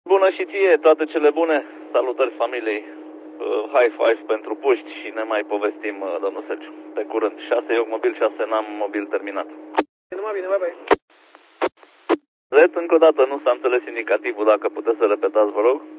Bună și ție, toate cele bune. Salutări familiei. High five pentru puști și ne mai povestim, domnul Sergiu. Pe curând. 6 eu mobil, 6 n-am mobil terminat. Numai bine, bye bye. Z, încă o dată, nu s-a înțeles indicativul, dacă puteți să repetați, vă rog.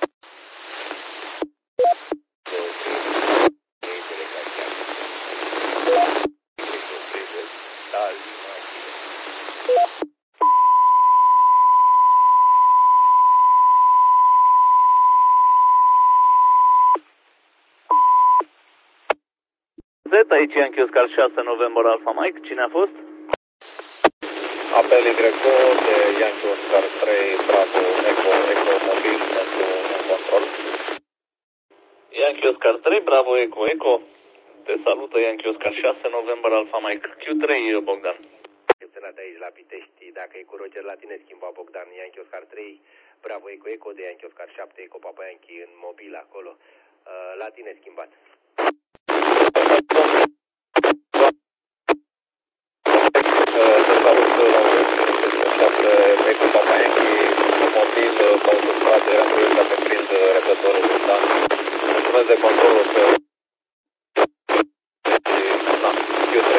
Z, aici Yankee Oscar 6 November Alpha Mike. Cine a fost? Apel Y de Yankee Oscar 3 Bravo Eco mobil pentru un control. Yankee Oscar 3 Bravo Eco. Te salută Yankee Oscar 6 November Alpha Mike. Q3 Bogdan. Recepționat aici la Pitești, dacă e cu Roger la tine schimba Bogdan. Yankee Oscar 3 Bravo Eco de Yankee Oscar 7 Eco Papa Yankee în mobil acolo. La tine schimbat. Eco Papa Yankee mobil pe autostradă, eram curios dacă prind repătorul Bogdan. Mulțumesc de controlul să... Q3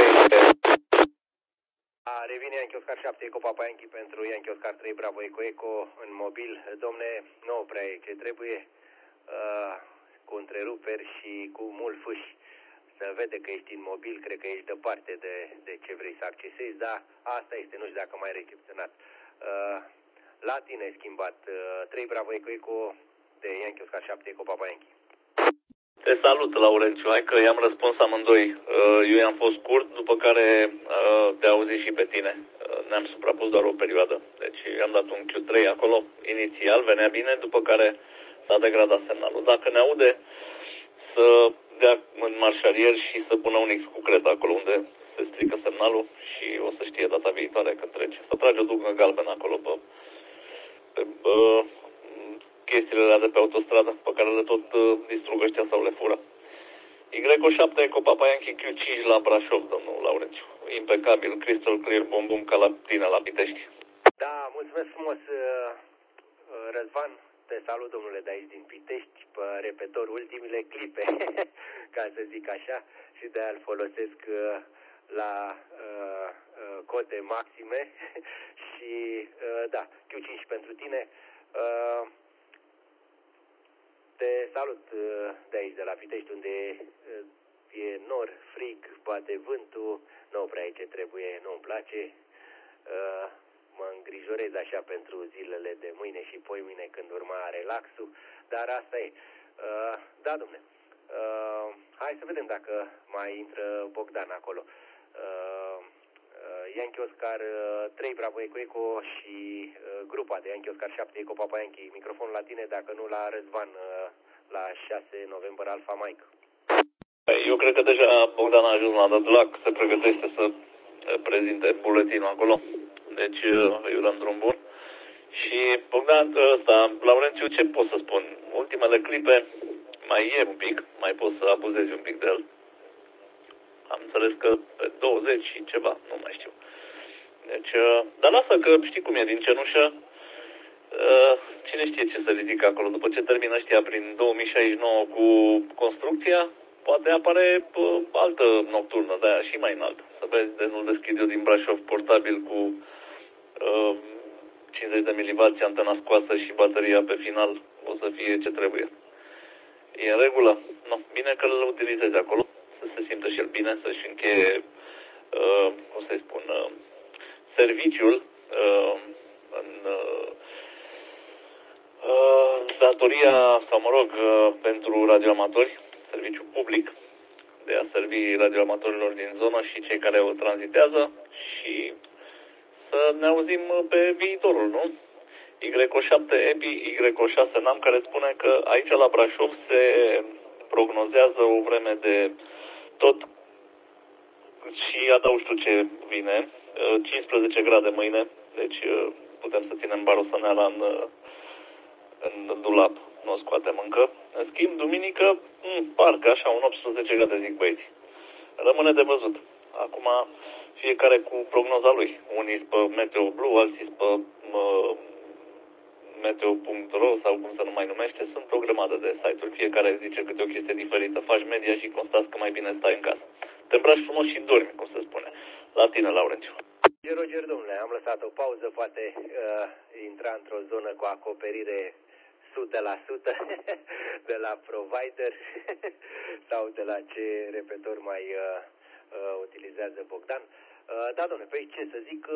Revine Yankee Oscar 7 Eco Papa Yankee pentru Yankee Oscar 3 Bravo Eco în mobil. Domne, nu prea e ce trebuie, cu întreruperi și cu mult fâși. Se vede că ești în mobil, cred că ești departe de ce vrei să accesezi, dar asta este, nu știu dacă mai recepționat. La tine schimbat 3 Bravo Eco de Yankee Oscar 7 Eco Papa Yankee. Te salut, Laurențiu. Hai că i-am răspuns amândoi. Eu i-am fost scurt, după care te-a auzit și pe tine. Ne-am suprapus doar o perioadă. Deci i-am dat un Q3 acolo, inițial, venea bine, după care s-a degradat semnalul. Dacă ne aude, să dea în marșarier și să pună un X cu creta acolo unde se strică semnalul și o să știe data viitoare că trece. Să trage o dugă galbenă acolo pe chestiile alea de pe autostradă, pe care le tot distrug ăștia sau le fură. Y7 Eco Papa Yankee Q5 la Brașov, domnul Laurențiu. Impecabil, crystal clear, bum ca la tine la Pitești. Da, mulțumesc frumos, Răzvan. Te salut, domnule, de aici din Pitești, pe repetor ultimile clipe, ca să zic așa, și de-aia îl folosesc la cote maxime și da, Q5 pentru tine. Te salut de aici, de la Pitești, unde e nor, frig, bate vântul, nu prea e ce trebuie, nu-mi place. Mă îngrijorez așa pentru zilele de mâine și poimâine când urma relaxul, dar asta e. Da, domne. Hai să vedem dacă mai intră Bogdan acolo. Yankee Oscar 3 Bravo Eco și grupa de Yankee Oscar 7 Eco Papa Yankee. Microfonul la tine, dacă nu la Răzvan, la 6 November Alpha Mike. Eu cred că deja Bogdan a ajuns la Dădulac, se pregătește să prezinte buletinul acolo. Deci eu dăm drum bun. Și Bogdan ăsta, Laurențiu, ce pot să spun? Ultimele clipe mai e un pic, mai poți să abuzezi un pic de el. Am înțeles că pe 20 și ceva, nu mai știu. Deci, dar lasă că știi cum e, din cenușă, cine știe ce se ridică acolo. După ce termină ăștia prin 2069 cu construcția, poate apare altă nocturnă, de-aia și mai înaltă. Să vezi de nu deschid eu din Brașov portabil cu 50 de milivați, antena scoasă și bateria pe final, o să fie ce trebuie. E în regulă? No, bine că îl utilizezi acolo, să se simtă și el bine, să-și încheie, cum să-i spun, serviciul în datoria, sau mă rog, pentru radioamatori, serviciu public, de a servi radioamatorilor din zonă și cei care o tranzitează și să ne auzim pe viitorul, nu? Y7 EPI, Y6 NAM, care spune că aici la Brașov se prognozează o vreme de tot și adaug știu ce vine, 15 grade mâine, deci putem să ținem barosăneala în dulap, nu o scoatem încă. În schimb, duminică, parcă așa, un 18 grade, zic băieți. Rămâne de văzut. Acum, fiecare cu prognoza lui. Unii pe Meteo Blue, alții pe meteo.ro sau cum se nu mai numește, sunt o grămadă de site-uri, fiecare zice câte o chestie diferită, faci media și constați că mai bine stai în casă. Te îmbraci frumos și dormi, cum se spune. La tine, Laurențiu. Roger, domnule, am lăsat o pauză, poate intra într-o zonă cu acoperire 100% de la provider sau de la ce repetor mai utilizează Bogdan. Da, domnule, păi ce să zic,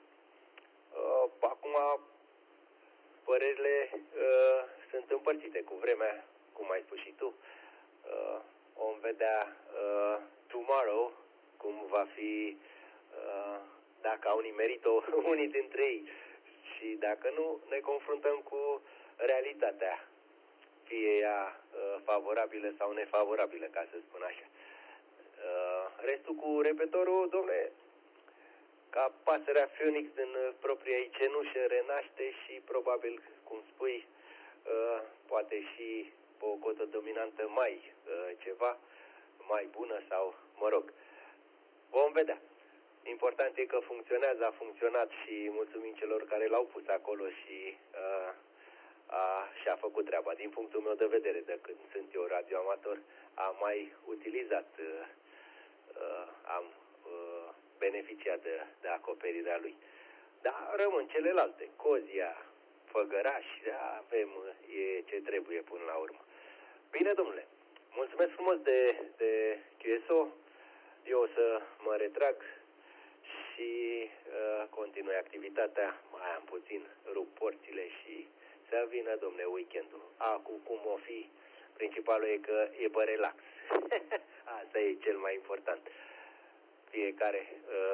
acum părerile sunt împărțite cu vremea, cum ai spus și tu. Vom vedea tomorrow cum va fi, dacă au nimerit-o unii dintre ei și dacă nu, ne confruntăm cu realitatea, fie ea favorabilă sau nefavorabilă, ca să spun așa. Restul cu repetorul, dom'le, ca pasărea Phoenix din propria ei cenușă renaște și probabil, cum spui, poate și pe o cotă dominantă mai ceva, mai bună sau, mă rog, vom vedea. Important e că funcționează, a funcționat și mulțumim celor care l-au pus acolo și și-a făcut treaba. Din punctul meu de vedere, de când sunt eu radioamator, am mai utilizat, am beneficiat de acoperirea lui. Dar rămân celelalte, Cozia, Făgăraș, avem, e ce trebuie până la urmă. Bine, domnule, mulțumesc frumos de QSO, eu o să mă retrag și continui activitatea, mai am puțin, rup porțile și să vină, domne, weekendul. Acum cum o fi, principalul e că e pe relax. Asta e cel mai important. Fiecare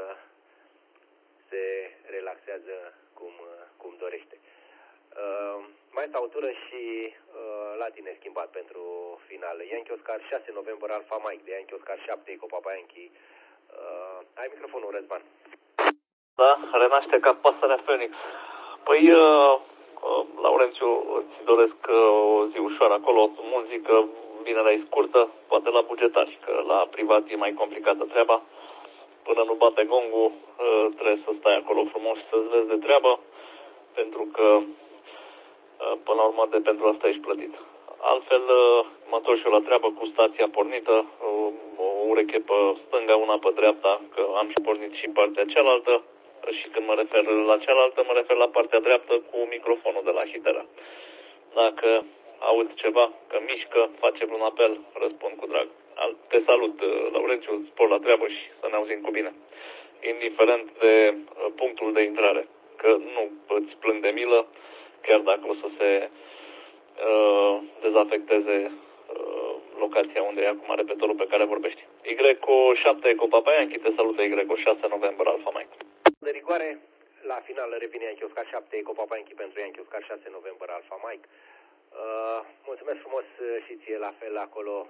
se relaxează cum dorește. Mai stau o tură și la tine schimbat pentru final. Yankee Oscar 6 noiembrie Alfa Mike de Yankee Oscar 7 Eco Papa Yankee. Ai microfonul, Răzvan. Da, renaște ca pasărea Phoenix. Păi, Laurențiu, îți doresc o zi ușoară acolo, muzică, vinerea e scurtă, poate la bugetari, că la privat e mai complicată treaba. Până nu bate gongul, trebuie să stai acolo frumos și să-ți vezi de treabă, pentru că, până la urmă, pentru asta ești plătit. Altfel, mă întorc și eu la treabă cu stația pornită, o ureche pe stânga, una pe dreapta, că am și pornit și partea cealaltă. Și când mă refer la cealaltă, mă refer la partea dreaptă cu microfonul de la Hitera. Dacă auzi ceva, că mișcă, face un apel, răspund cu drag. Te salut, Laurențiu, spor la treabă și să ne auzim cu bine. Indiferent de punctul de intrare, că nu îți plâng de milă, chiar dacă o să se dezafecteze locația unde e acum repetorul pe care vorbești. Y7 Eco Papa Yankee, te salută Y6 noiembrie Alfa Mike. De rigoare, la final revine Yankee Oscar 7 Eco Papa Yankee pentru Yankee Oscar 6 noiembrie Alfa Mike. Mulțumesc frumos și ție la fel acolo.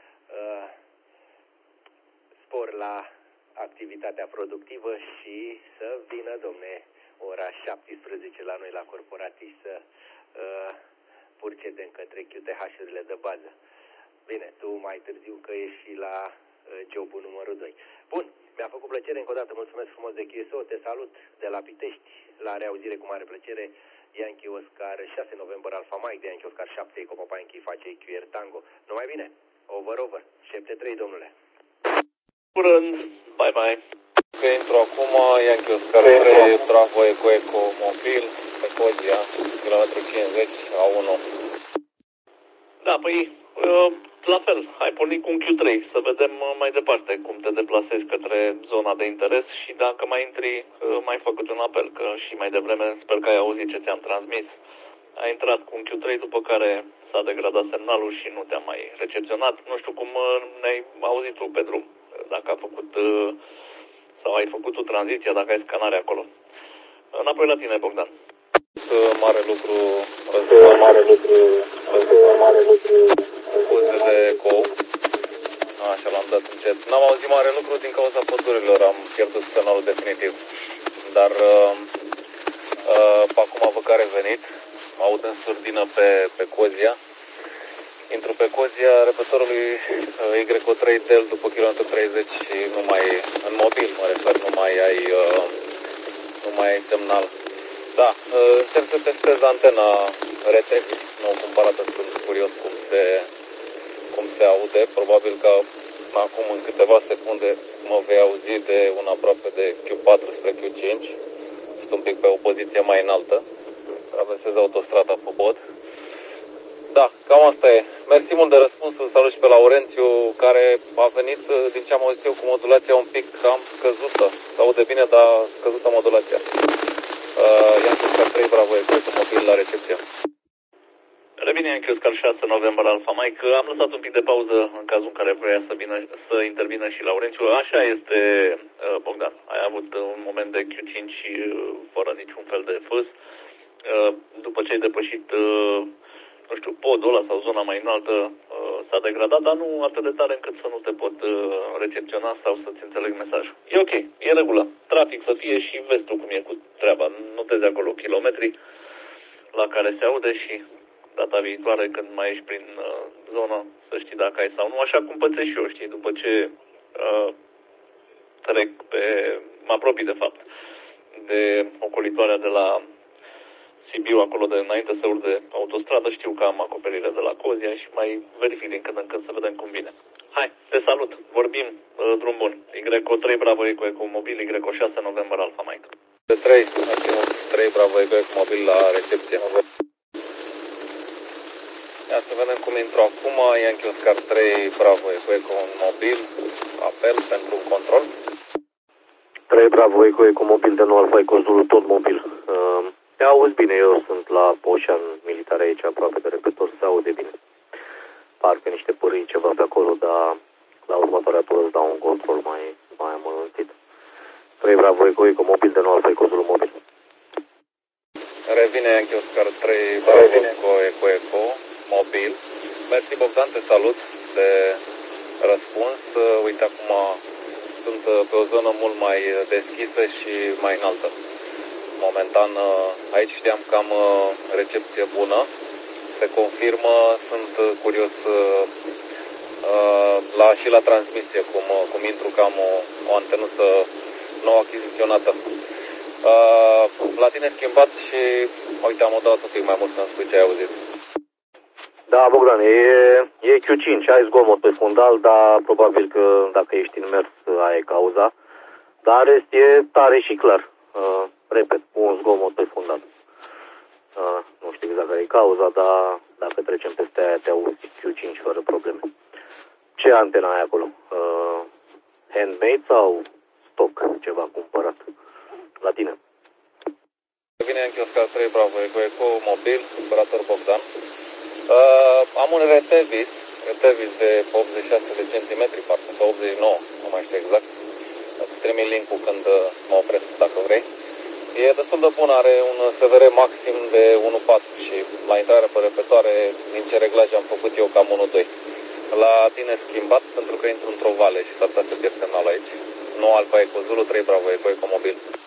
Spor la activitatea productivă și să vină, domne, ora 17 la noi la corporativ să purcedem către QTH-urile de bază. Bine, tu mai târziu că ești și la jobul numărul 2. Bun, mi-a făcut plăcere încă o dată, mulțumesc frumos de QSO, te salut de la Pitești, la reauzire cu mare plăcere, Yankee Oscar 6 noiembrie Alfa Mike, de Yankee Oscar 7 Eco Papa Yankee face QR Tango. Numai bine, over, 7-3, domnule. Curând, bye. Că intru acum, Yankee Oscar 3, Bravo Eco mobil, pe Cozia, kilometru 50, A1. Da, păi, la fel, ai pornit cu un Q3, să vedem mai departe cum te deplasezi către zona de interes și dacă mai intri, mai făcut un apel, că și mai devreme sper că ai auzit ce ți-am transmis. Ai intrat cu un Q3, după care s-a degradat semnalul și nu te-am mai recepționat. Nu știu cum ne-ai auzit tu pe drum, dacă a făcut sau ai făcut o tranziție, dacă ai scanare acolo. Înapoi la tine, Bogdan. Mare lucru, scuze de eco. Așa l-am dat încet. N-am auzit mare lucru din cauza pădurilor, am pierdut semnalul definitiv. Dar acum văd că a revenit, aud în surdină pe Cozia. Intru pe Cozia repetorului Y3 Del după kilometru 30 și nu mai, în mobil mă refer, nu mai ai semnal. Da, încerc să testez antena RTX nou cumpărată, sunt curios cum se aude. Probabil că acum în câteva secunde mă vei auzi de un aproape de Q4 spre Q5. Sunt un pic pe o poziție mai înaltă. Traversez autostrada pe pod. Da, cam asta e. Mersi mult de răspuns, îl salut și pe Laurențiu, care a venit, din ce am auzit eu, cu modulația un pic cam scăzută. Se aude bine, dar scăzută modulația. I-am spus că 3 Bravo Eco cu mobil la recepție. Revine Yankee Oscar 6 November Alpha Mike. Am lăsat un pic de pauză în cazul în care vrea să intervină și Laurențiu. Așa este, Bogdan. Ai avut un moment de Q5 fără niciun fel de fâs. După ce ai depășit, nu știu, podul ăla sau zona mai înaltă, s-a degradat, dar nu atât de tare încât să nu te pot recepționa sau să-ți înțeleg mesajul. E ok, e regulă. Trafic să fie și vezi tu cum e cu treaba. Notezi acolo kilometri la care se aude și data viitoare când mai ești prin zonă să știi dacă ai sau nu. Așa cum pățesc și eu, știi, după ce mă apropii de fapt de ocolitoarea de la Sibiu, acolo de înainte să urc de autostradă, știu că am acoperire de la Cozia și mai verific din când în când să vedem cum vine. Hai, te salut, vorbim, drum bun. YO3 Bravo Eco Eco Mobil, YO6 November Alpha Mike. De 3 Bravo Eco Eco Mobil la recepție. Ia să vedem cum intru acum. Yankee Oscar 3 Bravo Eco Eco Mobil, apel pentru control. 3 Bravo Eco Eco Mobil de nou Alfa Eco Zulu, tot mobil. Te auzi bine, eu sunt la Ocean Militar aici, aproape de repetor, se aude bine. Parcă niște pârâi ceva pe acolo, dar la următoarea tură îți dau un control mai amănunțit. 3 Bravo Eco Eco Mobil de nou Alfa Eco Zulu mobil. Revine Yankee Oscar 3 Bravo Eco Eco Mobil. Mersi Bogdan, te salut de răspuns. Uite, acum sunt pe o zonă mult mai deschisă și mai înaltă. Momentan aici știam că am recepție bună. Se confirmă, sunt curios și la transmisie, cum intru, că am o antenuță nou achiziționată. La tine schimbat și uite, am odat un pic mai mult să-mi spui ce ai auzit. Da, Bogdan, e Q5, ai zgomot pe fundal, dar probabil că dacă ești în mers, aia e cauza. Dar rest e tare și clar. Repet, un zgomot pe fundal. Nu știu exact care e cauza, dar dacă trecem peste aia, te auzi Q5 fără probleme. Ce antena ai acolo? Handmade sau stock, ceva cumpărat? La tine. Vine Yankee Oscar 3 Bravo Eco Eco Mobil, operator Bogdan. Am un RTVis de 86 de centimetri, parcă, sau 89, nu mai știu exact. Îți trimit link-ul când mă opresc, dacă vrei. E destul de bun, are un SVR maxim de 1.4 și la intrare pe repetoare, din ce reglaje am făcut eu, cam 1.2. La tine schimbat, pentru că intru într-o vale și s-ar putea să pierd semnal aici. 9 Alfa Eco Zulu, 3 Bravo Eco Eco Mobil.